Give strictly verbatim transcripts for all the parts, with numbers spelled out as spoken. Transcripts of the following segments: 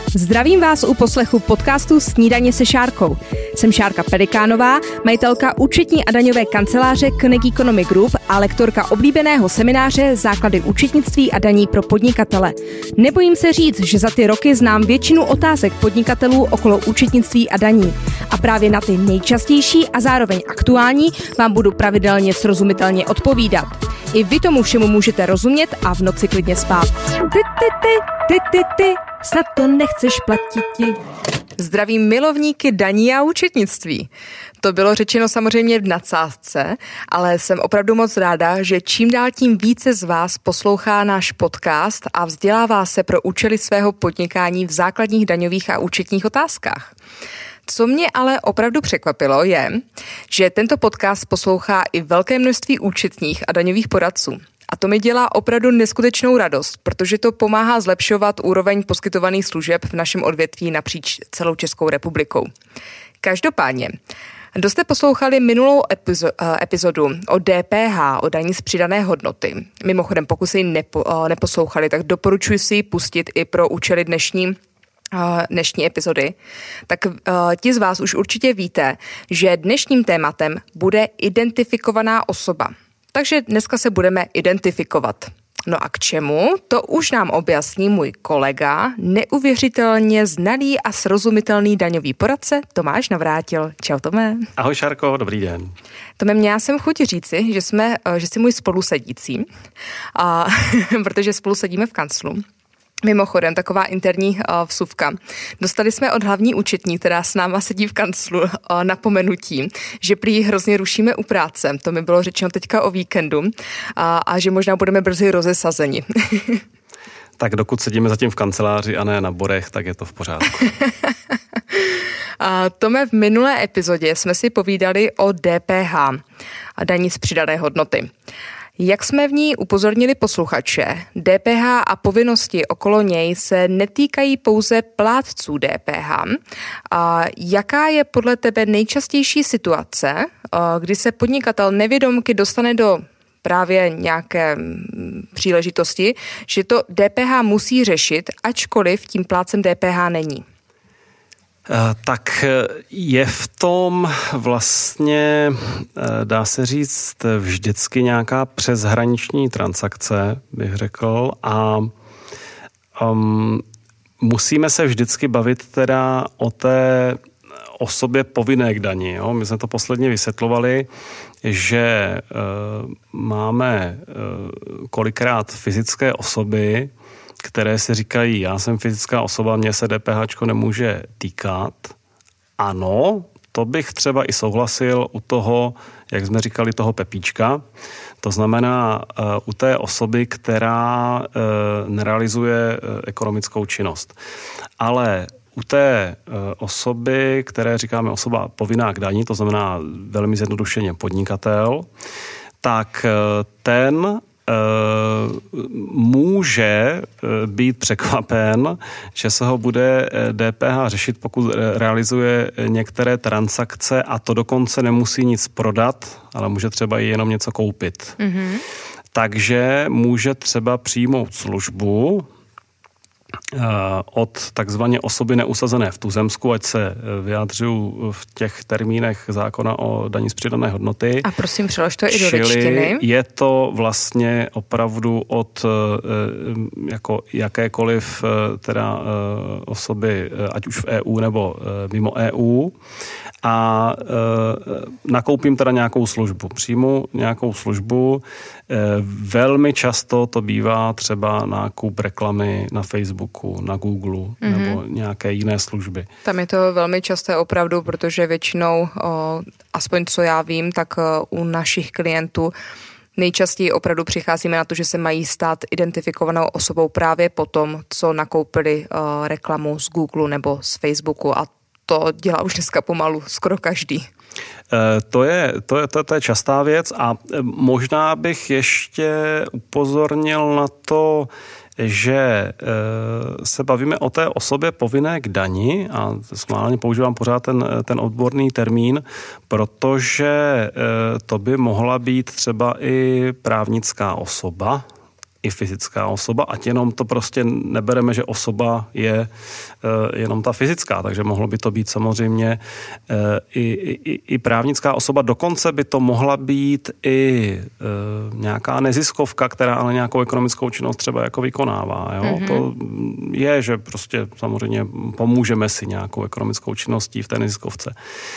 Zdravím vás u poslechu podcastu Snídaně se Šárkou. Jsem Šárka Pelikánová, majitelka účetní a daňové kanceláře Koenig Economy Group a lektorka oblíbeného semináře Základy účetnictví a daní pro podnikatele. Nebojím se říct, že za ty roky znám většinu otázek podnikatelů okolo účetnictví a daní. A právě na ty nejčastější a zároveň aktuální vám budu pravidelně srozumitelně odpovídat. I vy tomu všemu můžete rozumět a v noci klidně spát. Ty, ty, ty, ty, ty, ty, snad to nechceš platit. Zdravím milovníky daní a účetnictví. To bylo řečeno samozřejmě v nadsázce, ale jsem opravdu moc ráda, že čím dál tím více z vás poslouchá náš podcast a vzdělává se pro účely svého podnikání v základních daňových a účetních otázkách. Co mě ale opravdu překvapilo je, že tento podcast poslouchá i velké množství účetních a daňových poradců. A to mi dělá opravdu neskutečnou radost, protože to pomáhá zlepšovat úroveň poskytovaných služeb v našem odvětví napříč celou Českou republikou. Každopádně, kdo jste poslouchali minulou epizo- epizodu o D P H, o daní z přidané hodnoty, mimochodem pokud si ji nepo- neposlouchali, tak doporučuji si ji pustit i pro účely dnešní dnešní epizody, tak uh, ti z vás už určitě víte, že dnešním tématem bude identifikovaná osoba. Takže dneska se budeme identifikovat. No a k čemu? To už nám objasní můj kolega, neuvěřitelně znalý a srozumitelný daňový poradce Tomáš Navrátil. Čau, Tome. Ahoj, Šárko, dobrý den. Tome, měla jsem chuť říci, že, jsme, že jsi můj spolusedící, a, protože spolu sedíme v kanclu. Mimochodem, taková interní uh, vsuvka. Dostali jsme od hlavní účetní, která s náma sedí v kanclu, uh, napomenutí, že prý hrozně rušíme u práce. To mi bylo řečeno teďka o víkendu uh, a že možná budeme brzy rozesazeni. Tak dokud sedíme zatím v kanceláři a ne na borech, tak je to v pořádku. A Tome, v minulé epizodě jsme si povídali o D P H, daní z přidané hodnoty. Jak jsme v ní upozornili posluchače, D P H a povinnosti okolo něj se netýkají pouze plátců D P H. A jaká je podle tebe nejčastější situace, kdy se podnikatel nevědomky dostane do právě nějaké příležitosti, že to D P H musí řešit, ačkoliv tím plátcem D P H není? Tak je v tom vlastně, dá se říct, vždycky nějaká přeshraniční transakce, bych řekl, a um, musíme se vždycky bavit teda o té osobě povinné k dani. Jo? My jsme to posledně vysvětlovali, že uh, máme uh, kolikrát fyzické osoby, které si říkají, já jsem fyzická osoba, mně se DPHčko nemůže týkat. Ano, to bych třeba i souhlasil u toho, jak jsme říkali, toho Pepíčka. To znamená uh, u té osoby, která uh, nerealizuje uh, ekonomickou činnost. Ale u té uh, osoby, které říkáme osoba povinná k dani, to znamená velmi zjednodušeně podnikatel, tak uh, ten může být překvapen, že se ho bude D P H řešit, pokud realizuje některé transakce, a to dokonce nemusí nic prodat, ale může třeba i jenom něco koupit. Mm-hmm. Takže může třeba přijmout službu od takzvaně osoby neusazené v tuzemsku, ať se vyjádřuju v těch termínech zákona o daní z přidané hodnoty. A prosím, přelož to i do řečtiny. Je to vlastně opravdu od jako jakékoliv teda osoby, ať už v E U nebo mimo E U, a nakoupím teda nějakou službu. Přijmu nějakou službu. Velmi často to bývá třeba nákup reklamy na Facebooku, na Google, mm-hmm. nebo nějaké jiné služby. Tam je to velmi časté opravdu, protože většinou, o, aspoň co já vím, tak o, u našich klientů nejčastěji opravdu přicházíme na to, že se mají stát identifikovanou osobou právě po tom, co nakoupili o, reklamu z Google nebo z Facebooku, a to dělá už dneska pomalu skoro každý. To je, to, je, to, to je častá věc a možná bych ještě upozornil na to, že se bavíme o té osobě povinné k dani, a schválně používám pořád ten, ten odborný termín, protože to by mohla být třeba i právnická osoba, i fyzická osoba, ať jenom to prostě nebereme, že osoba je e, jenom ta fyzická, takže mohlo by to být samozřejmě e, i, i, i právnická osoba, dokonce by to mohla být i e, nějaká neziskovka, která ale nějakou ekonomickou činnost třeba jako vykonává. Jo? Mm-hmm. To je, že prostě samozřejmě pomůžeme si nějakou ekonomickou činností v té neziskovce.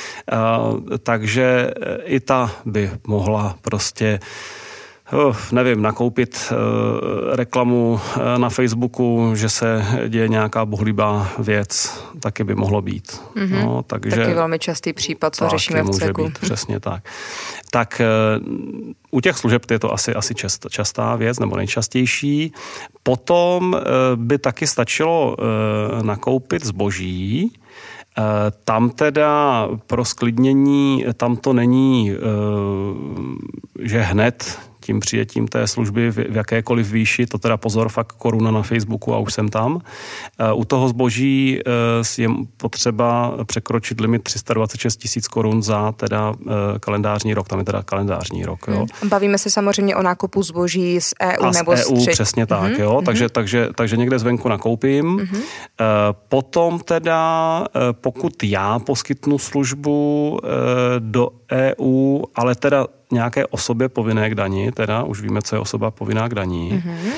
E, takže i ta by mohla prostě Uh, nevím, nakoupit uh, reklamu uh, na Facebooku, že se děje nějaká bohulibá věc, taky by mohlo být. Mm-hmm. No, takže, taky velmi častý případ, co řešíme v ceku. Být, přesně tak. Tak uh, u těch služeb je to asi, asi čast, častá věc, nebo nejčastější. Potom uh, by taky stačilo uh, nakoupit zboží. Uh, tam teda pro sklidnění, tam to není, uh, že hned tím přijetím té služby v jakékoliv výši, to teda pozor, fakt koruna na Facebooku a už jsem tam. U toho zboží je potřeba překročit limit tři sta dvacet šest tisíc korun za teda kalendářní rok, tam je teda kalendářní rok. Jo. Hmm. Bavíme se samozřejmě o nákupu zboží z E U a nebo z E U, tři... přesně tak, hmm. jo, hmm. takže, takže, takže někde zvenku nakoupím. Hmm. Potom teda, pokud já poskytnu službu do E U, ale teda nějaké osobě povinné k dani, teda už víme, co je osoba povinná k daní. Mm-hmm.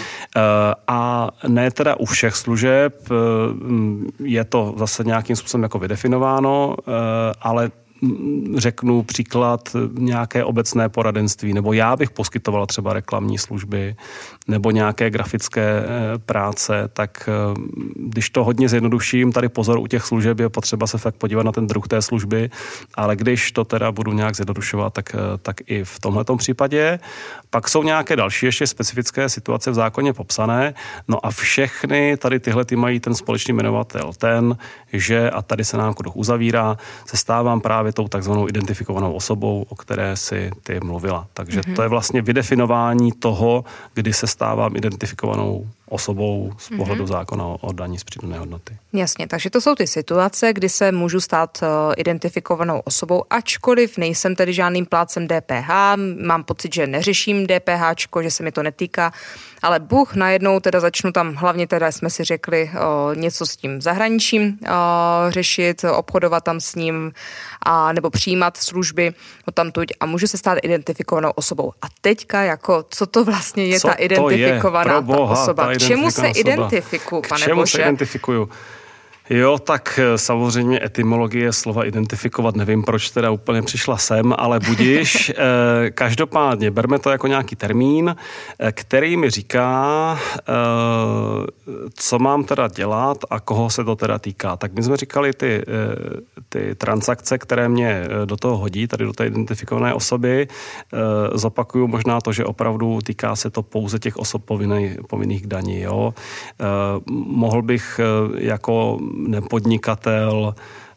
A ne teda u všech služeb, je to zase nějakým způsobem jako vydefinováno, ale řeknu příklad nějaké obecné poradenství, nebo já bych poskytovala třeba reklamní služby, nebo nějaké grafické práce, tak když to hodně zjednoduším, tady pozor, u těch služeb je potřeba se fakt podívat na ten druh té služby, ale když to teda budu nějak zjednodušovat, tak, tak i v tomhletom případě. Pak jsou nějaké další ještě specifické situace v zákoně popsané, no a všechny tady tyhle ty mají ten společný jmenovatel, ten, že, a tady se nám kruh uzavírá, se stávám právě tou takzvanou identifikovanou osobou, o které si ty mluvila. Takže mm-hmm. to je vlastně vydefinování toho, kdy se stávám identifikovanou osobou z pohledu mm-hmm. zákona o daní z přidané hodnoty. Jasně, takže to jsou ty situace, kdy se můžu stát uh, identifikovanou osobou, ačkoliv nejsem tedy žádným plátcem D P H, mám pocit, že neřeším DPHčko, že se mi to netýká, ale Bůh najednou teda začnu tam, hlavně teda jsme si řekli uh, něco s tím zahraničím uh, řešit, obchodovat tam s ním a nebo přijímat služby odtamtud a můžu se stát identifikovanou osobou. A teďka jako, co to vlastně je co ta identifikovaná je? Boha, ta osoba? Ta K čemu se identifikuju, pane Bože? K čemu Bože? se identifikuju? Jo, tak samozřejmě etymologie slova identifikovat, nevím, proč teda úplně přišla sem, ale budiš. Každopádně, berme to jako nějaký termín, který mi říká, co mám teda dělat a koho se to teda týká. Tak my jsme říkali ty, ty transakce, které mě do toho hodí, tady do té identifikované osoby. Zopakuju možná to, že opravdu týká se to pouze těch osob povinných, povinných k daní. Jo. Mohl bych jako nepodnikatel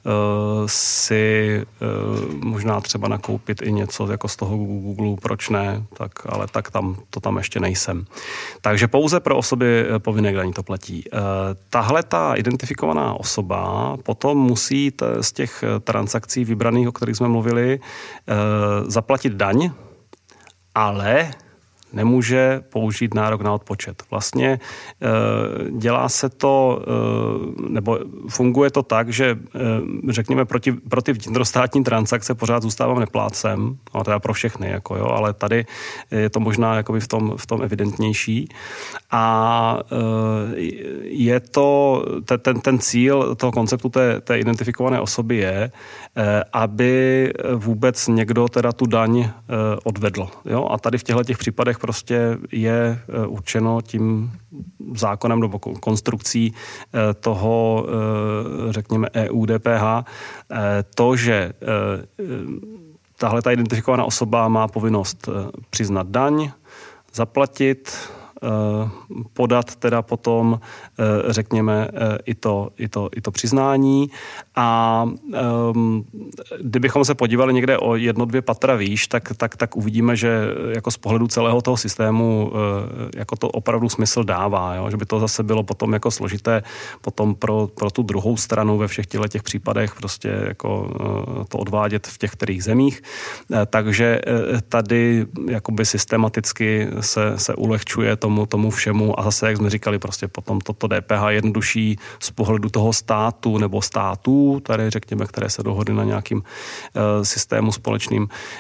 si možná třeba nakoupit i něco jako z toho Google, proč ne, tak, ale tak tam, to tam ještě nejsem. Takže pouze pro osoby povinné k daní to platí. Tahle ta identifikovaná osoba potom musí z těch transakcí vybraných, o kterých jsme mluvili, zaplatit daň, ale nemůže použít nárok na odpočet. Vlastně dělá se to, nebo funguje to tak, že řekněme proti, pro ty vnitrostátní transakce pořád zůstávám neplátcem, no teda pro všechny, jako jo, ale tady je to možná jakoby v tom, v tom evidentnější. A je to, ten, ten cíl toho konceptu té, té identifikované osoby je, aby vůbec někdo teda tu daň odvedl. Jo? A tady v těchto těch případech prostě je určeno tím zákonem nebo konstrukcí toho, řekněme, E U D P H, to, že tahle ta identifikovaná osoba má povinnost přiznat daň, zaplatit, podat teda potom, řekněme, i to, i to, i to přiznání. A um, kdybychom se podívali někde o jedno, dvě patra výš, tak, tak, tak uvidíme, že jako z pohledu celého toho systému jako to opravdu smysl dává, jo? Že by to zase bylo potom jako složité potom pro, pro tu druhou stranu ve všech těch případech prostě jako to odvádět v těch kterých zemích. Takže tady jakoby systematicky se, se ulehčuje to tomu, tomu všemu a zase, jak jsme říkali, prostě potom toto D P H jednodušší z pohledu toho státu nebo států, tady řekněme, které se dohodly na nějakým uh, systému společným,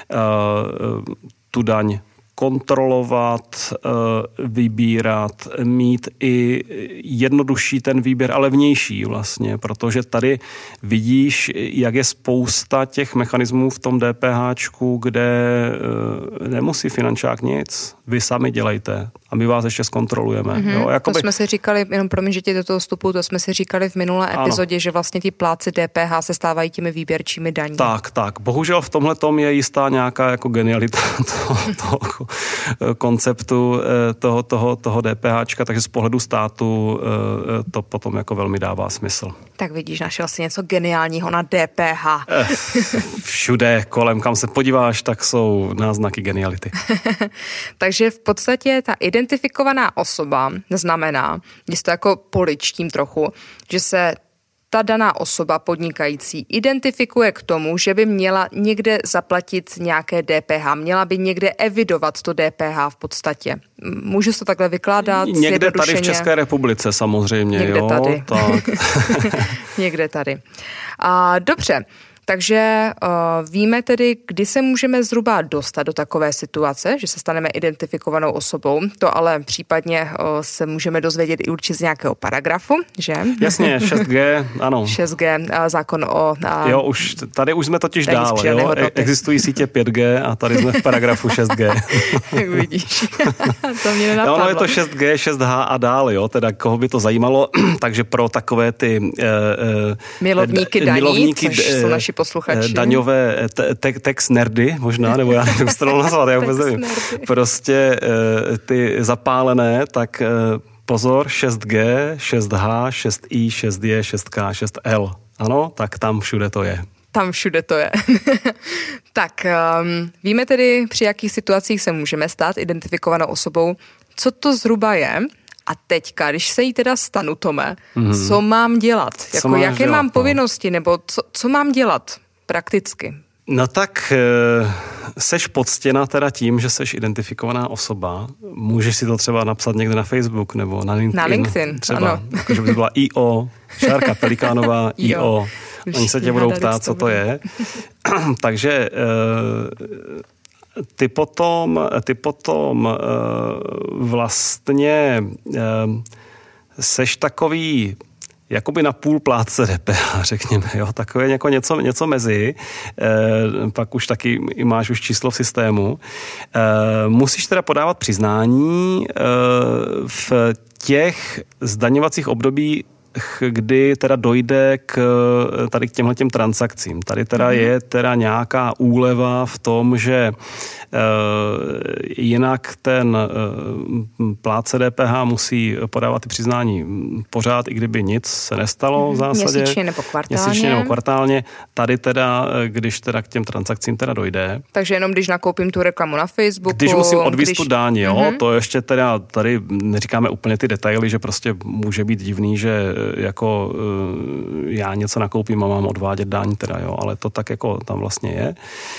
uh, tu daň kontrolovat, vybírat, mít i jednodušší ten výběr, ale vnější vlastně, protože tady vidíš, jak je spousta těch mechanismů v tom DPHčku, kde nemusí finančák nic, vy sami dělejte a my vás ještě zkontrolujeme. Mm-hmm. Jo, jakoby... To jsme si říkali, jenom promiň, že ti do toho vstupu, to jsme si říkali v minulé ano. epizodě, že vlastně ti plátci D P H se stávají těmi výběrčími daní. Tak, tak. Bohužel v tomhletom je jistá nějaká jako genialita toho, toho konceptu toho, toho, toho DPHčka, takže z pohledu státu to potom jako velmi dává smysl. Tak vidíš, našel si něco geniálního na D P H. Všude kolem, kam se podíváš, tak jsou náznaky geniality. Takže v podstatě ta identifikovaná osoba znamená, že to jako poličtím trochu, že se ta daná osoba podnikající identifikuje k tomu, že by měla někde zaplatit nějaké D P H, měla by někde evidovat to D P H v podstatě. Můžu se to takhle vykládat? Někde tady v České republice samozřejmě. Někde jo? tady. Tak. Někde tady. A, dobře. Takže uh, víme tedy, kdy se můžeme zhruba dostat do takové situace, že se staneme identifikovanou osobou. To ale případně uh, se můžeme dozvědět i určitě z nějakého paragrafu, že? Jasně, šest G, ano. šest G, uh, zákon o... Uh, jo, už, tady už jsme totiž dál, jo? Existují sítě pět G a tady jsme v paragrafu šest G. Jak vidíš, to mě nenapadlo. No, je to šest G, šest H a dál, jo, teda koho by to zajímalo, takže pro takové ty... Uh, uh, milovníky daní, milovníky, což jsou naši posluchači. Daňové te- text nerdy možná, nebo já nevím, jak to nazvat, já vůbec nevím. Prostě ty zapálené, tak pozor, šest G, šest H, šest I, šest J, šest K, šest L. Ano, tak tam všude to je. Tam všude to je. Tak, um, víme tedy, při jakých situacích se můžeme stát identifikovanou osobou. Co to zhruba je? A teďka, když se jí teda stanu, Tome, mm. co mám dělat? Jako, jaké dělat, mám no? povinnosti, nebo co, co mám dělat prakticky? No tak seš poctěna teda tím, že seš identifikovaná osoba. Můžeš si to třeba napsat někde na Facebook nebo na LinkedIn. Na LinkedIn, třeba, ano. Jako, že by byla I O, Šárka Pelikánová, I O. Oni se tě budou ptát, co to je. Takže... Ty potom, ty potom uh, vlastně uh, seš takový jakoby na půl plátce D P H, řekněme, jo, takové jako něco, něco mezi, e, pak už taky máš už číslo v systému. E, musíš teda podávat přiznání e, v těch zdaňovacích období, kdy teda dojde k tady k těmhletěm transakcím. Tady teda mm-hmm. je teda nějaká úleva v tom, že e, jinak ten e, plátce D P H musí podávat ty přiznání pořád, i kdyby nic se nestalo mm-hmm. v zásadě. Měsíčně nebo kvartálně. Měsíčně nebo kvartálně. Tady teda, když teda k těm transakcím teda dojde. Takže jenom když nakoupím tu reklamu na Facebooku. Když musím odvízt když... tu daň, jo, mm-hmm. to ještě teda tady neříkáme úplně ty detaily, že prostě může být divný, že jako já něco nakoupím a mám odvádět daň teda, jo, ale to tak jako tam vlastně je.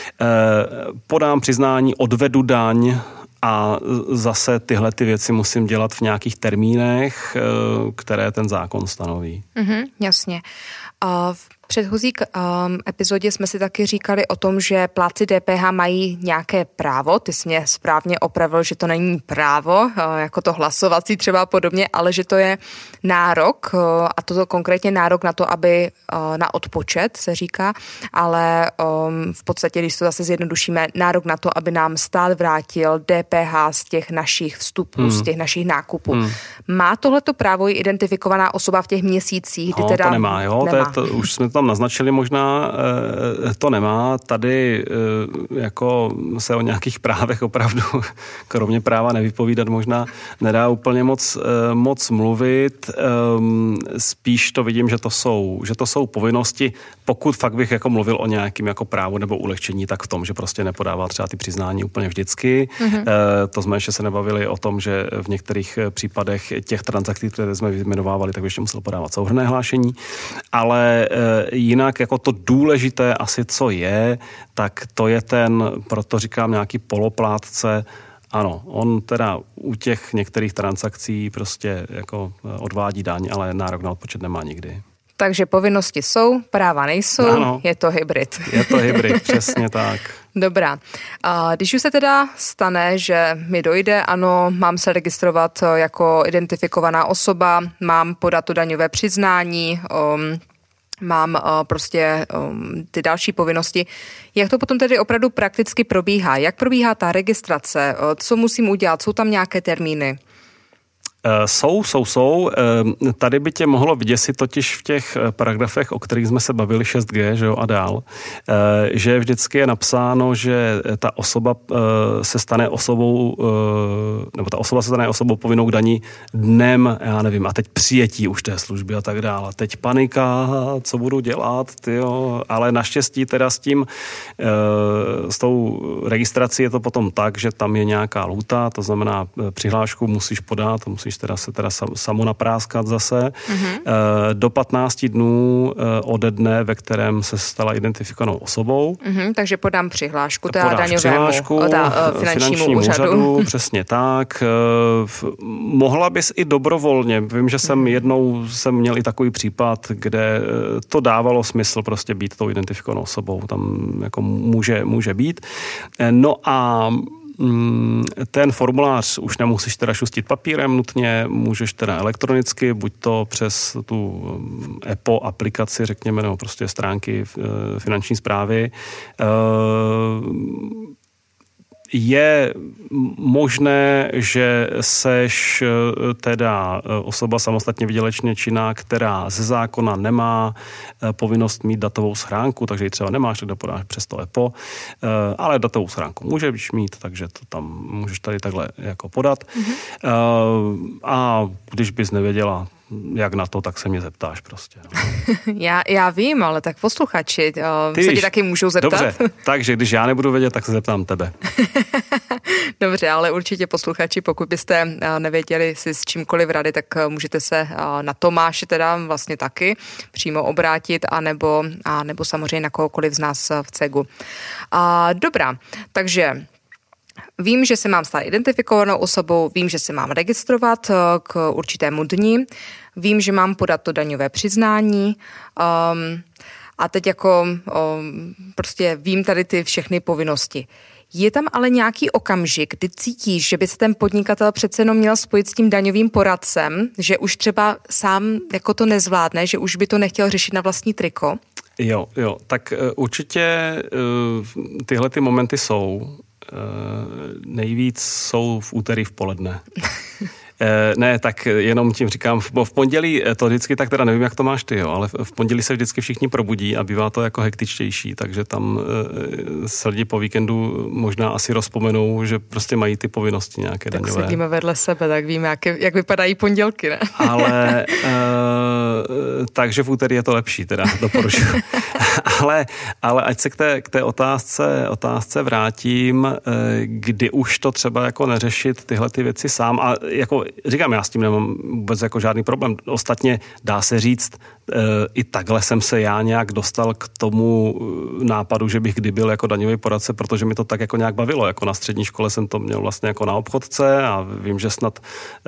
Podám přiznání, odvedu daň a zase tyhle ty věci musím dělat v nějakých termínech, které ten zákon stanoví. Mm-hmm, jasně. A v předchozí um, epizodě jsme si taky říkali o tom, že plátci D P H mají nějaké právo. Ty jsi mě správně opravil, že to není právo, uh, jako to hlasovací třeba podobně, ale že to je nárok, uh, a toto konkrétně nárok na to, aby uh, na odpočet se říká, ale um, v podstatě, když to zase zjednodušíme, nárok na to, aby nám stát vrátil D P H z těch našich vstupů, hmm. z těch našich nákupů. Hmm. Má tohleto právo i identifikovaná osoba v těch měsících, kdy no, teda to nemá, jo, nemá. To je to, už jsme tam naznačili možná, to nemá. Tady jako se o nějakých právech opravdu, kromě práva nevypovídat, možná nedá úplně moc, moc mluvit. Spíš to vidím, že to jsou, že to jsou povinnosti. Pokud fakt bych jako mluvil o nějakým jako právu nebo ulehčení, tak v tom, že prostě nepodává třeba ty přiznání úplně vždycky. Mm-hmm. To jsme ještě se nebavili o tom, že v některých případech těch transakcí, které jsme vyjmenovávali, tak ještě musel podávat souhrnné hlášení. Ale jinak jako to důležité asi, co je, tak to je ten, proto říkám, nějaký poloplátce Ano, on teda u těch některých transakcí prostě jako odvádí daň, ale nárok na odpočet nemá nikdy. Takže povinnosti jsou, práva nejsou, ano, je to hybrid. Je to hybrid, přesně tak. Dobrá. A když už se teda stane, že mi dojde, ano, mám se registrovat jako identifikovaná osoba, mám podat to daňové přiznání, um, mám uh, prostě um, ty další povinnosti. Jak to potom tedy opravdu prakticky probíhá? Jak probíhá ta registrace? Uh, co musím udělat? Jsou tam nějaké termíny? Jsou, jsou, jsou. Tady by tě mohlo vyděsit totiž v těch paragrafech, o kterých jsme se bavili, šest gé, že jo, a dál, že vždycky je napsáno, že ta osoba se stane osobou, nebo ta osoba se stane osobou povinnou k daní dnem, já nevím, a teď přijetí už té služby a tak dále. Teď panika, co budu dělat, tyjo, ale naštěstí teda s tím, s tou registrací je to potom tak, že tam je nějaká lhůta, to znamená přihlášku musíš podat, musíš teda se teda samo napráskat zase. Mm-hmm. Do patnácti dnů ode dne, ve kterém se stala identifikovanou osobou. Mm-hmm, takže podám přihlášku teda daňovému, přihlášku, teda, uh, finančnímu, finančnímu úřadu. úřadu. Přesně tak. Mohla bys i dobrovolně. Vím, že jsem jednou jsem měl i takový případ, kde to dávalo smysl prostě být tou identifikovanou osobou. Tam jako může, může být. No a ten formulář už nemusíš teda šustit papírem nutně, můžeš teda elektronicky, buď to přes tu E P O aplikaci, řekněme, nebo prostě stránky finanční správy. Je možné, že seš teda osoba samostatně výdělečně činná, která ze zákona nemá povinnost mít datovou schránku, takže ji třeba nemáš, tak podáš přes to E P O, ale datovou schránku můžeš mít, takže to tam můžeš tady takhle jako podat. Mm-hmm. A když bys nevěděla, jak na to, tak se mě zeptáš prostě. No. já, já vím, ale tak posluchači uh, se ti taky můžou zeptat. Dobře, takže když já nebudu vědět, tak se zeptám tebe. Dobře, ale určitě posluchači, pokud byste uh, nevěděli si s čímkoliv rady, tak uh, můžete se uh, na Tomáše teda vlastně taky přímo obrátit, anebo, a nebo samozřejmě na kohokoliv z nás v Cegu. Uh, dobrá, takže vím, že se mám stát identifikovanou osobou, vím, že se mám registrovat k určitému dni, vím, že mám podat to daňové přiznání um, a teď jako um, prostě vím tady ty všechny povinnosti. Je tam ale nějaký okamžik, kdy cítíš, že by se ten podnikatel přece jenom měl spojit s tím daňovým poradcem, že už třeba sám jako to nezvládne, že už by to nechtěl řešit na vlastní triko? Jo, jo, tak určitě tyhle ty momenty jsou. Nejvíc jsou v úterý v poledne. Ne, tak jenom tím říkám, v pondělí to vždycky, tak teda nevím, jak to máš ty, jo, ale v pondělí se vždycky všichni probudí a bývá to jako hektičtější, takže tam se lidi po víkendu možná asi rozpomenou, že prostě mají ty povinnosti nějaké tak daňové. Tak sedíme vedle sebe, tak víme, jak, jak vypadají pondělky, ne? Ale, e, takže v úterý je to lepší, teda doporučuji. ale, ale ať se k té, k té otázce, otázce vrátím, kdy už to třeba jako neřešit tyhle ty věci sám a jako říkám, já s tím nemám vůbec jako žádný problém. Ostatně dá se říct, i takhle jsem se já nějak dostal k tomu nápadu, že bych kdy byl jako daňový poradce, protože mi to tak jako nějak bavilo. Jako na střední škole jsem to měl vlastně jako na obchodce a vím, že snad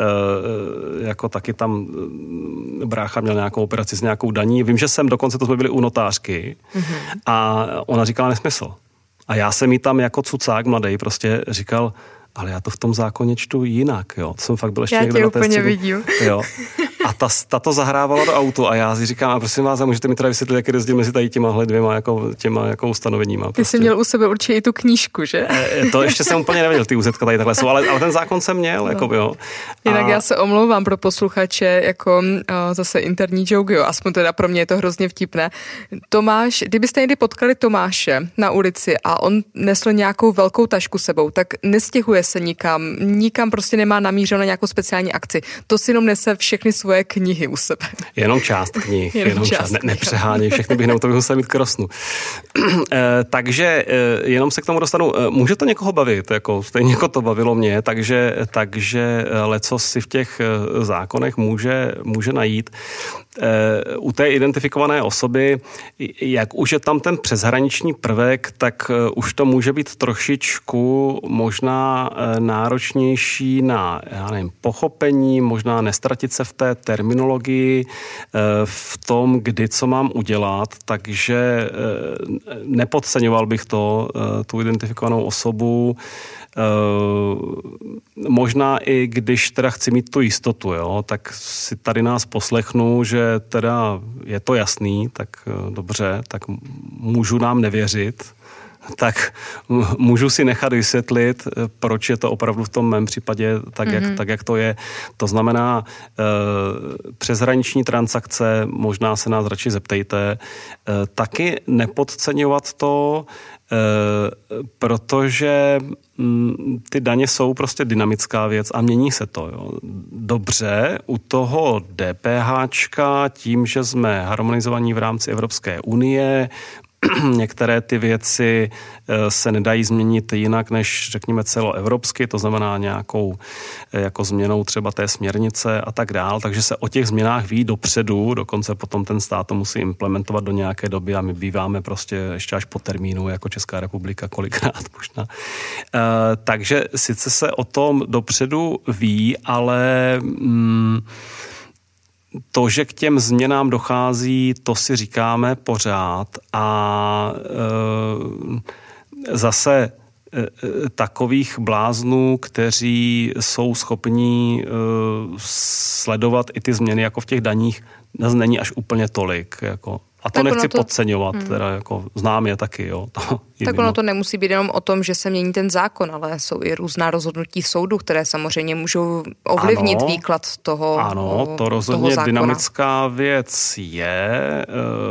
jako taky tam brácha měl nějakou operaci s nějakou daní. Vím, že jsem dokonce, to jsme byli u notářky mm-hmm. a ona říkala nesmysl. A já jsem jí tam jako cucák mladý prostě říkal, ale já to v tom zákoně čtu jinak, jo. To jsem fakt byl ještě já někde na té úplně vidím. Jo. A ta, ta to zahrávala do autu a já si říkám, a prosím vás, a můžete mi teda vysvětlit, jaký rozdíl mezi tady těma dvěma jako, těma jako ustanoveníma. Ty prostě. jsi měl u sebe určitě i tu knížku, že? E, to ještě jsem úplně nevěděl, ty úzetka tady takhle jsou, ale, ale ten zákon jsem měl, no. jako jo. Jinak a... já se omlouvám pro posluchače, jako uh, zase interní joke, jo, aspoň teda pro mě je to hrozně vtipné. Tomáš, kdybyste někdy potkali Tomáše na ulici a on nesl nějakou velkou tašku sebou, tak nestěhuje se nikam, nikam prostě nemá namířeno na nějakou speciální akci. To si jenom nese všechny svoje knihy u sebe. Jenom část knih, jenom, jenom část. Ne, nepřeháněj, všechny bych nebo to bych musel mít krosnu. e, takže e, jenom se k tomu dostanu. E, může to někoho bavit, jako stejně jako to bavilo mě, takže, takže lecos si v těch zákonech může, může najít. u té identifikované osoby, jak už je tam ten přeshraniční prvek, tak už to může být trošičku možná náročnější na, já nevím, pochopení, možná nestratit se v té terminologii, v tom, kdy co mám udělat, takže nepodceňoval bych to, tu identifikovanou osobu. Možná i když teda chci mít tu jistotu, jo, tak si tady nás poslechnu, že teda je to jasný, tak dobře, tak můžu nám nevěřit, tak můžu si nechat vysvětlit, proč je to opravdu v tom mém případě tak, mm-hmm. jak, tak jak to je. To znamená, eh, přeshraniční transakce, možná se nás radši zeptejte, eh, taky nepodceňovat to, eh, protože hm, ty daně jsou prostě dynamická věc a mění se to. Jo. Dobře, u toho DPHčka, tím, že jsme harmonizovaní v rámci Evropské unie, některé ty věci se nedají změnit jinak než, řekněme, celoevropsky, to znamená nějakou jako změnou třeba té směrnice a tak dál, takže se o těch změnách ví dopředu, dokonce potom ten stát to musí implementovat do nějaké doby a my býváme prostě ještě až po termínu, jako Česká republika kolikrát možná. E, takže sice se o tom dopředu ví, ale mm, to, že k těm změnám dochází, to si říkáme pořád a e, zase e, takových bláznů, kteří jsou schopní e, sledovat i ty změny jako v těch daních, není až úplně tolik, jako. A to tak nechci to... podceňovat, hmm. teda jako znám je taky, jo. To tak ono to nemusí být jenom o tom, že se mění ten zákon, ale jsou i různá rozhodnutí soudu, které samozřejmě můžou ovlivnit ano, výklad toho Ano, to rozhodně dynamická věc je.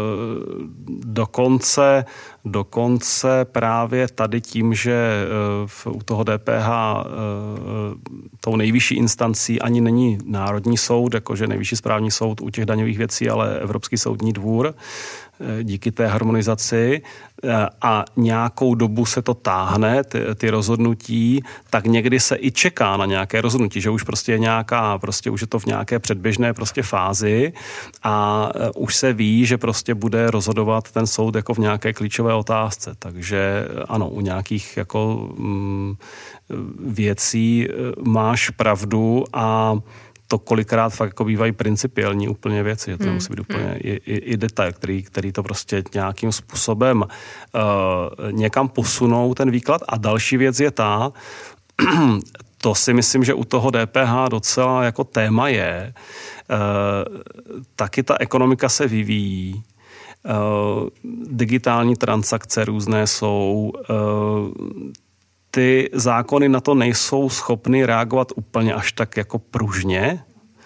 Dokonce, dokonce právě tady tím, že v, u toho D P H tou nejvyšší instancí ani není Národní soud, jakože Nejvyšší správní soud u těch daňových věcí, ale Evropský soudní dvůr, díky té harmonizaci a nějakou dobu se to táhne, ty, ty rozhodnutí, tak někdy se i čeká na nějaké rozhodnutí, že už prostě je nějaká, prostě už je to v nějaké předběžné prostě fázi a už se ví, že prostě bude rozhodovat ten soud jako v nějaké klíčové otázce. Takže ano, u nějakých jako mm, věcí máš pravdu a to kolikrát fakt jako bývají principiální úplně věci, že to hmm. musí být úplně hmm. i, i, i detail, který, který to prostě nějakým způsobem uh, někam posunou ten výklad. A další věc je ta, to si myslím, že u toho D P H docela jako téma je, uh, taky ta ekonomika se vyvíjí, uh, digitální transakce různé jsou, uh, ty zákony na to nejsou schopny reagovat úplně až tak jako pružně.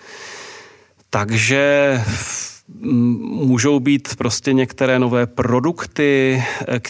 Takže můžou být prostě některé nové produkty,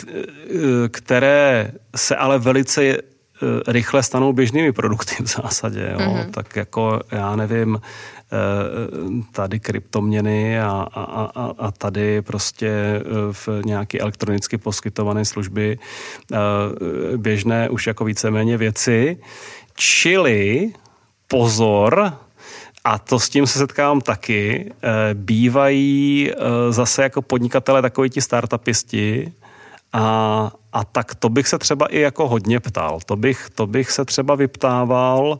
které se ale velice rychle stanou běžnými produkty v zásadě. Jo? Mm-hmm. Tak jako, já nevím, tady kryptoměny a, a, a, a tady prostě v nějaké elektronicky poskytované služby běžné už jako víceméně věci. Čili pozor, a to s tím se setkávám taky, bývají zase jako podnikatelé takoví ti startupisti a, a tak to bych se třeba i jako hodně ptal. To bych, to bych se třeba vyptával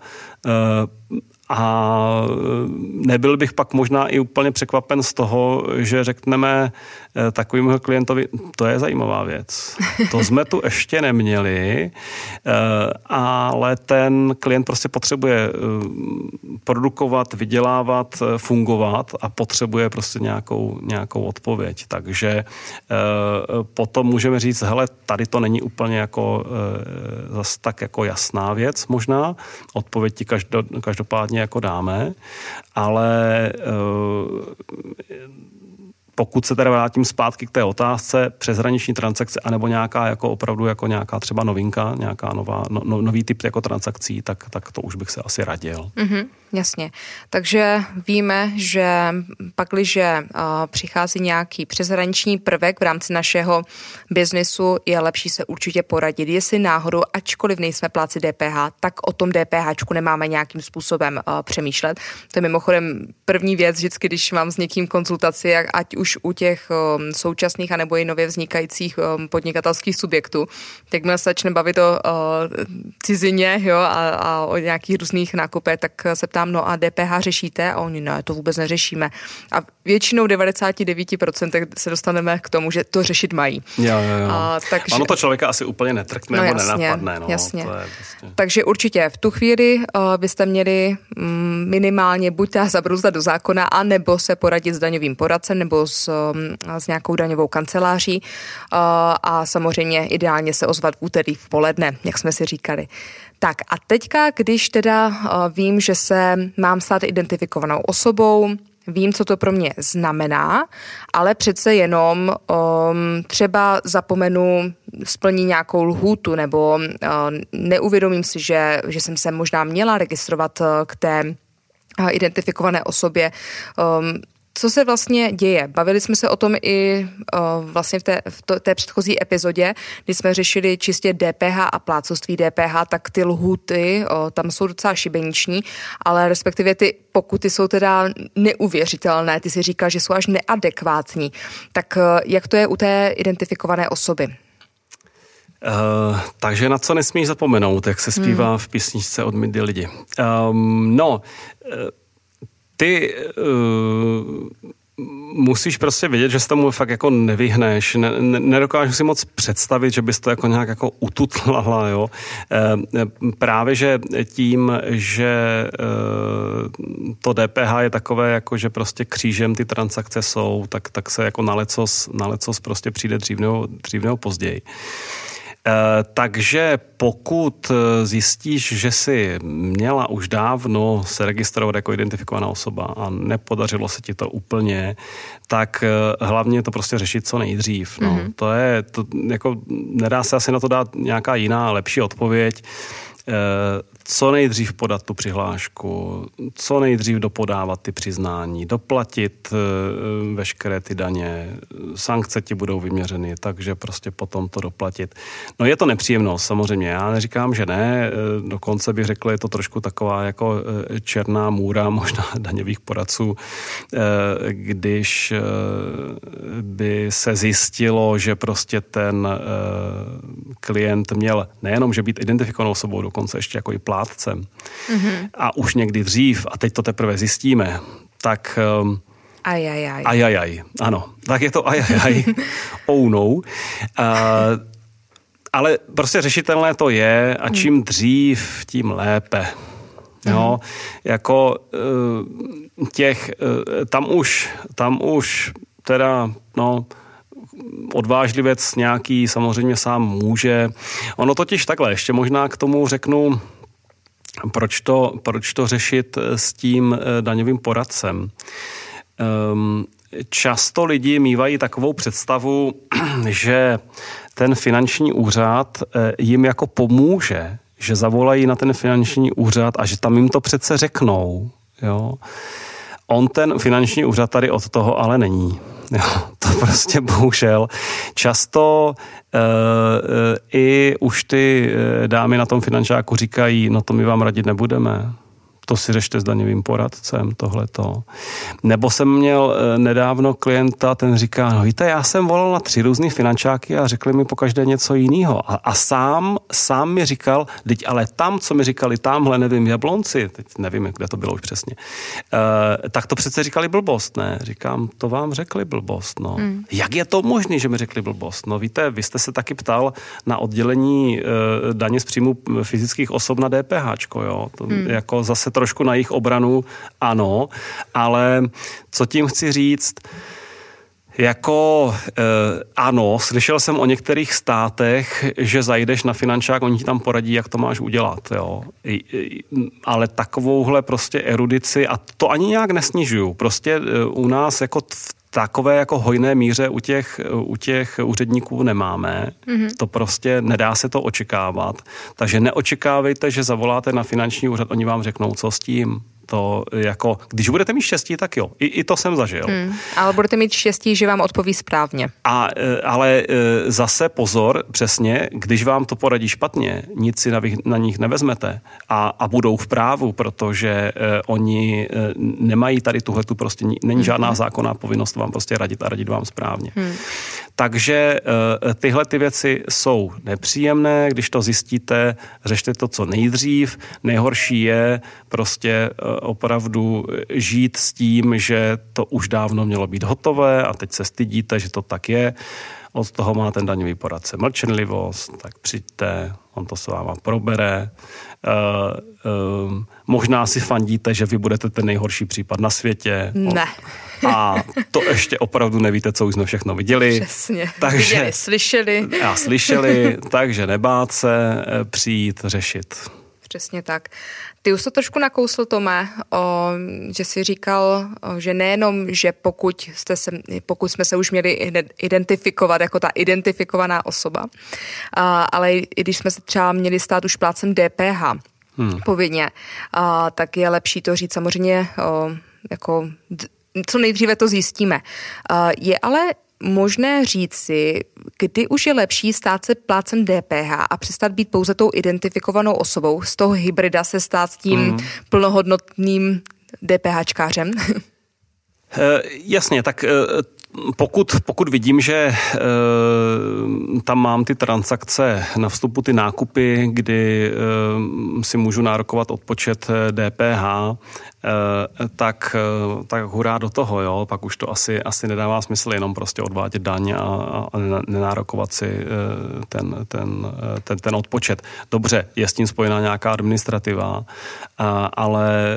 a nebyl bych pak možná i úplně překvapen z toho, že řekneme takovému klientovi, to je zajímavá věc. To jsme tu ještě neměli, ale ten klient prostě potřebuje produkovat, vydělávat, fungovat a potřebuje prostě nějakou, nějakou odpověď. Takže potom můžeme říct, hele, tady to není úplně jako zas tak jako jasná věc možná. Odpověď ti každopádně jako dáme, ale pokud se teda vrátím zpátky k té otázce, přeshraniční transakce, anebo nějaká jako opravdu jako nějaká třeba novinka, nějaká nová, no, no, nový typ jako transakcí, tak, tak to už bych se asi radil. Mm-hmm, jasně. Takže víme, že pakliže uh, přichází nějaký přeshraniční prvek v rámci našeho biznesu, je lepší se určitě poradit, jestli náhodou, ačkoliv nejsme pláci D P H, tak o tom DPHčku nemáme nějakým způsobem uh, přemýšlet. To je mimochodem první věc, vždycky, když mám s někým konzultaci, ať už u těch um, současných anebo i nově vznikajících um, podnikatelských subjektů, tak mě se začne bavit o uh, cizině, jo, a, a o nějakých různých nákupech, tak se ptám, no a D P H řešíte? A oni, ne, to vůbec neřešíme. A většinou devadesát devět procent se dostaneme k tomu, že to řešit mají. Jo, jo, jo. A, takže... Ano, to člověka asi úplně netrkne, no, nebo jasně, nenapadne. No, jasně. To je prostě... Takže určitě v tu chvíli uh, byste měli um, minimálně buď ta zabrouzdat do zákona, anebo se poradit s daňovým poradcem, nebo s, um, s nějakou daňovou kanceláří uh, a samozřejmě ideálně se ozvat v úterý v poledne, jak jsme si říkali. Tak a teďka, když teda uh, vím, že se mám stát identifikovanou osobou, vím, co to pro mě znamená, ale přece jenom um, třeba zapomenu splnit nějakou lhůtu nebo uh, neuvědomím si, že, že jsem se možná měla registrovat uh, k té uh, identifikované osobě. Um, Co se vlastně děje? Bavili jsme se o tom i uh, vlastně v té, v to, té předchozí epizodě, kdy jsme řešili čistě D P H a plácovství D P H, tak ty lhůty uh, tam jsou docela šibeniční, ale respektive ty pokuty jsou teda neuvěřitelné. Ty si říkal, že jsou až neadekvátní. Tak uh, jak to je u té identifikované osoby? Uh, takže na co nesmíš zapomenout, jak se zpívá hmm. v písničce Od Mindy lidi. Um, no... Uh, Ty uh, musíš prostě vědět, že se tomu fakt jako nevyhneš. Ne, ne, nedokážu si moc představit, že bys to jako nějak jako ututlala, jo. E, právě, že tím, že e, to D P H je takové, jako že prostě křížem ty transakce jsou, tak, tak se jako na lecos, na lecos prostě přijde dřív nebo, dřív nebo později. Uh, takže pokud zjistíš, že jsi měla už dávno se registrovat jako identifikovaná osoba a nepodařilo se ti to úplně, tak uh, hlavně je to prostě řešit co nejdřív. No. Mm-hmm. To je, to, jako, nedá se asi na to dát nějaká jiná, lepší odpověď. Uh, co nejdřív podat tu přihlášku, co nejdřív dopodávat ty přiznání, doplatit uh, veškeré ty daně, sankce ti budou vyměřeny, takže prostě potom to doplatit. No je to nepříjemnost, samozřejmě, já neříkám, že ne, uh, dokonce bych řekl, je to trošku taková jako uh, černá můra možná daňových poradců, uh, když uh, by se zjistilo, že prostě ten uh, klient měl nejenom, že být identifikovanou osobou, dokonce ještě jako i plátcem. Mm-hmm. A už někdy dřív, a teď to teprve zjistíme, tak... Um, ajajaj. Ajajaj, ano. Tak je to ajajaj. Oh no. Uh, ale prostě řešitelné to je a čím dřív, tím lépe. Jo, mm. jako uh, těch, uh, tam už, tam už teda, no, odvážlivec nějaký samozřejmě sám může. Ono totiž takhle, ještě možná k tomu řeknu, proč to, proč to řešit s tím daňovým poradcem. Um, často lidi mívají takovou představu, že ten finanční úřad jim jako pomůže, že zavolají na ten finanční úřad a že tam jim to přece řeknou. Jo. On ten finanční úřad tady od toho ale není. Jo, to prostě bohužel. Často e, e, i už ty dámy na tom finančáku říkají, no to my vám radit nebudeme. To si řešte s daňovým poradcem, tohleto. Nebo jsem měl nedávno klienta, ten říká, no víte, já jsem volal na tři různý finančáky a řekli mi pokaždé něco jiného. A, a sám, sám mi říkal, teď ale tam, co mi říkali, tamhle, nevím, Jablonci, teď nevím, kde to bylo už přesně, uh, tak to přece říkali blbost, ne? Říkám, to vám řekli blbost, no. Hmm. Jak je to možné, že mi řekli blbost? No víte, vy jste se taky ptal na oddělení uh, daně z příjmu fyzických osob na DPHčko, jo. To hmm. jako zase trošku na jejich obranu, ano, ale co tím chci říct, jako e, ano, slyšel jsem o některých státech, že zajdeš na finančák, oni ti tam poradí, jak to máš udělat, jo. I, i, ale takovouhle prostě erudici, a to ani nějak nesnižuju, prostě e, u nás jako v takové jako hojné míře u těch, u těch úředníků nemáme. Mm-hmm. To prostě nedá se to očekávat. Takže neočekávejte, že zavoláte na finanční úřad, oni vám řeknou, co s tím. To jako, když budete mít štěstí, tak jo. I, i to jsem zažil. Hmm, ale budete mít štěstí, že vám odpoví správně. A, ale zase pozor, přesně, když vám to poradí špatně, nic si na, na nich nevezmete a, a budou v právu, protože eh, oni eh, nemají tady tuhletu prostě, není hmm. žádná zákonná povinnost vám prostě radit a radit vám správně. Hmm. Takže eh, tyhle ty věci jsou nepříjemné, když to zjistíte, řešte to co nejdřív. Nejhorší je prostě opravdu žít s tím, že to už dávno mělo být hotové a teď se stydíte, že to tak je. Od toho má ten daňový poradce mlčenlivost, tak přijďte, on to s váma probere. Uh, uh, možná si fandíte, že vy budete ten nejhorší případ na světě. Ne. A to ještě opravdu nevíte, co už jsme všechno viděli. Přesně. Takže, viděli, slyšeli. A slyšeli, takže nebát se přijít, řešit. Přesně tak. Ty už to trošku nakousl, Tome, o, že jsi říkal, o, že nejenom, že pokud, jste se, pokud jsme se už měli identifikovat jako ta identifikovaná osoba, a, ale i když jsme se třeba měli stát už plátcem D P H hmm. povinně, a, tak je lepší to říct samozřejmě o, jako co nejdříve to zjistíme. A, je ale možné říct si, kdy už je lepší stát se plátcem D P H a přestat být pouze tou identifikovanou osobou, z toho hybrida se stát tím mm. plnohodnotným DPHčkářem? E, jasně, tak e, pokud, pokud vidím, že e, tam mám ty transakce na vstupu, ty nákupy, kdy e, si můžu nárokovat odpočet D P H, tak, tak hurá do toho, jo. Pak už to asi, asi nedává smysl jenom prostě odvádět daň a, a nenárokovat si ten, ten, ten, ten odpočet. Dobře, je s tím spojená nějaká administrativa, a, ale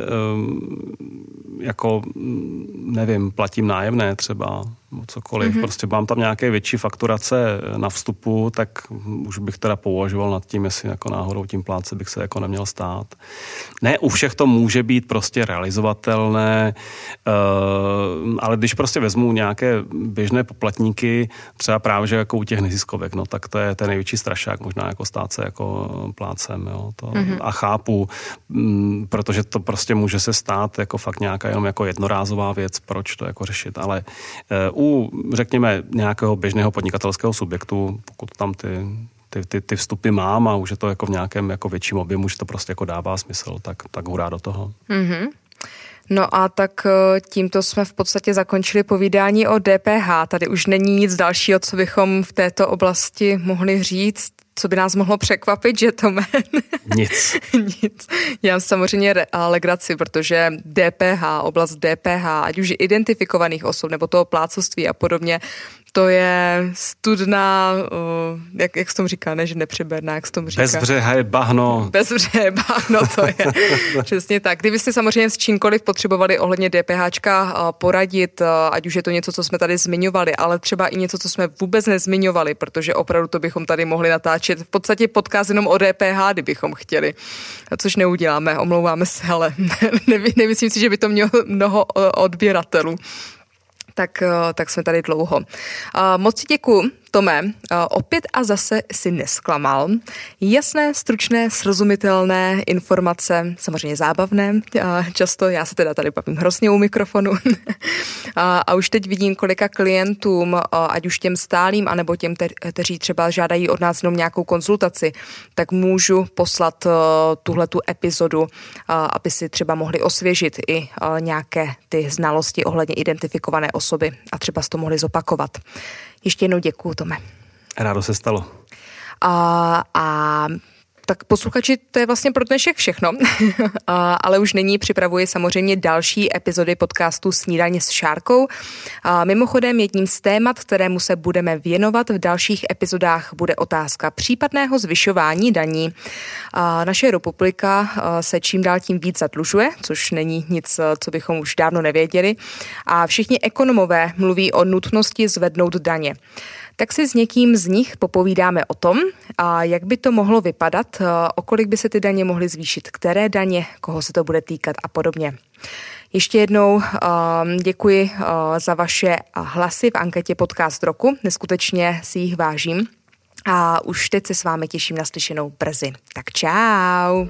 jako nevím, platím nájemné třeba, cokoliv, mm-hmm. prostě mám tam nějaké větší fakturace na vstupu, tak už bych teda pouvažoval nad tím, jestli jako náhodou tím plátce bych se jako neměl stát. Ne, u všech to může být prostě realizovatelné, ale když prostě vezmu nějaké běžné poplatníky, třeba právě že jako u těch neziskovek, no tak to je ten největší strašák, možná jako stát se jako plátcem, jo, to mm-hmm. a chápu, protože to prostě může se stát jako fakt nějaká jenom jako jednorázová věc, proč to jako řešit, ale u, řekněme, nějakého běžného podnikatelského subjektu, pokud tam ty, ty, ty, ty vstupy mám a už je to jako v nějakém jako větším objemu, že to prostě jako dává smysl, tak, tak hurá do toho. Mm-hmm. No a tak tímto jsme v podstatě zakončili povídání o D P H. Tady už není nic dalšího, co bychom v této oblasti mohli říct. Co by nás mohlo překvapit, že to men? Nic. Nic. Já samozřejmě legraci, protože D P H, oblast D P H, ať už identifikovaných osob nebo toho plácovství a podobně, to je studná, uh, jak, jak se tomu říká, ne, že nepřeberná, jak se tomu říká. Bezbřehé bahno. Bezbřehé bahno, to je. Přesně tak. Kdybyste samozřejmě s čímkoliv potřebovali ohledně DPHčka poradit, ať už je to něco, co jsme tady zmiňovali, ale třeba i něco, co jsme vůbec nezmiňovali, protože opravdu to bychom tady mohli natáčet. V podstatě podcast jenom o D P H, kdybychom chtěli. Což neuděláme, omlouváme se, ale nemyslím si, že by to mělo mnoho odběratelů. Tak, tak jsme tady dlouho. Moc si děkuju, Tome. Opět a zase si nesklamal. Jasné, stručné, srozumitelné informace, samozřejmě zábavné. Často já se teda tady bavím hrozně u mikrofonu. A už teď vidím, kolika klientům, ať už těm stálým, anebo těm, kteří třeba žádají od nás jenom nějakou konzultaci, tak můžu poslat tuhletu epizodu, aby si třeba mohli osvěžit i nějaké ty znalosti ohledně identifikované osoby a třeba si to mohli zopakovat. Ještě jednou děkuju, Tome. Rádo se stalo. A, a tak posluchači, to je vlastně pro dnešek všechno, a, ale už nyní připravuji samozřejmě další epizody podcastu Snídaně s Šárkou. A mimochodem jedním z témat, kterému se budeme věnovat v dalších epizodách, bude otázka případného zvyšování daní. A naše republika se čím dál tím víc zadlužuje, což není nic, co bychom už dávno nevěděli. A všichni ekonomové mluví o nutnosti zvednout daně. Tak si s někým z nich popovídáme o tom, a jak by to mohlo vypadat, o kolik by se ty daně mohly zvýšit, které daně, koho se to bude týkat a podobně. Ještě jednou uh, děkuji uh, za vaše hlasy v anketě Podcast roku. Neskutečně si jich vážím. A už teď se s vámi těším na slyšenou brzy. Tak čau.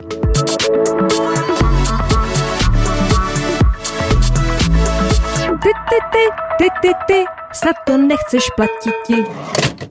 Ty, ty, ty, ty, ty, ty, snad to nechceš platit.